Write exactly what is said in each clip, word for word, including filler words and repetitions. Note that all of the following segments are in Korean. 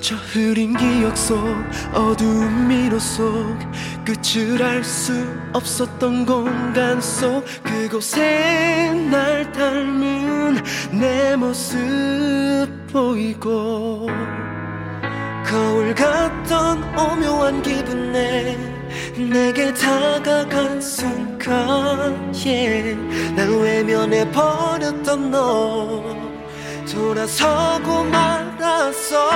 저 흐린 기억 속 어두운 미로 속 끝을 알 수 없었던 공간 속 그곳에 날 닮은 내 모습 보이고 거울 같던 오묘한 기분에 내게 다가간 순간 yeah. 난 외면해 버렸던 너 돌아서고 말았어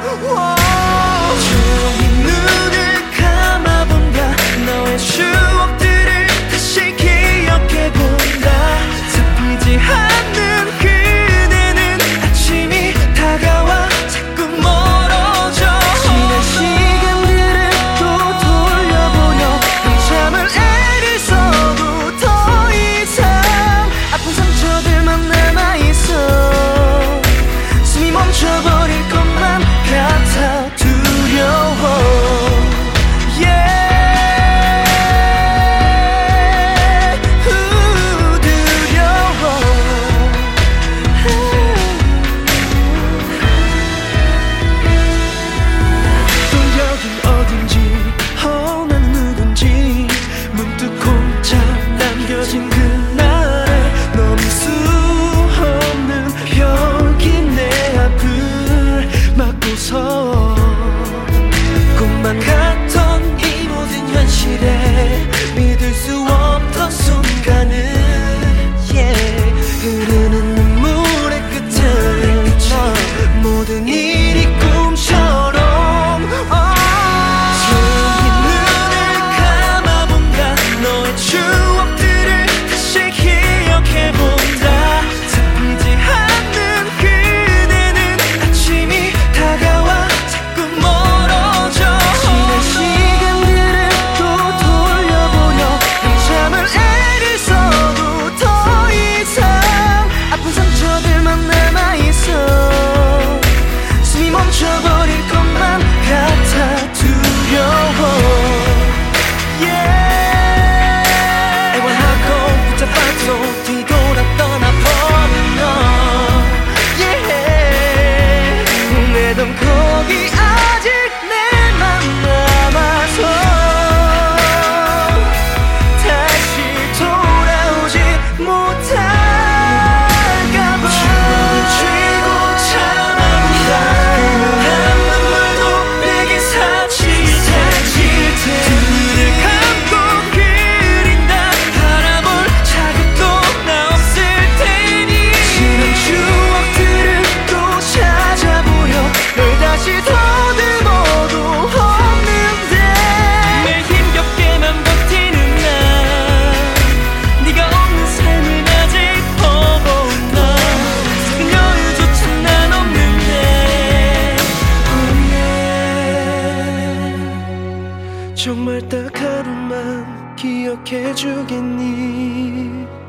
조용히 눈을 감아본다 너의 추억들을 다시 기억해본다 잡히지 않는 그대는 아침이 다가와 자꾸 멀어져 지난 시간들을 또 돌려보려 한참을 애를 써도 더 이상 아픈 상처들만 남아있어 멈춰버릴 것만 같아 두려워 yeah. 우, 두려워 또 여긴 어딘지 어, 난 누군지 문득 혼자 남겨진 그날에 너무 수없는 벽이 내 앞을 막고서 꿈만 같던 이 모든 현실에 믿을 수 없던 순간을 yeah. 흐르는 눈물의 끝에 너 모든 일이 꿈처럼 oh. 조용히 눈을 감아본다 너의 추억들을 다시 기억해본다 잡히지 않는 그대는 아침이 다가와 자꾸 멀어져 지난 시간들을 또 돌려보려 한참을 애를 써도 더 이상 아픈 상처들만 남아있어 숨이 멈춰버릴 것만 같아 두려워 yeah. 애원하고 붙잡아도 뒤돌아 떠나버린 너 yeah. 내던 거기 아직 내 맘 남아서 다시 돌아오지 못할까봐 춤을 쥐고 참아본다 한 눈물도 내게 사칠 때 두 눈을 감고 그린다 바라볼 자격도 나 없을 테니 지난 추억들을 또 찾아보려 널 다시 더듬어도 없는데 매일 힘겹게만 버티는 나 네가 없는 삶을 아직 퍼본다 작은 여유조차 난 없는데 oh yeah. 정말 딱 하루만 기억해주겠니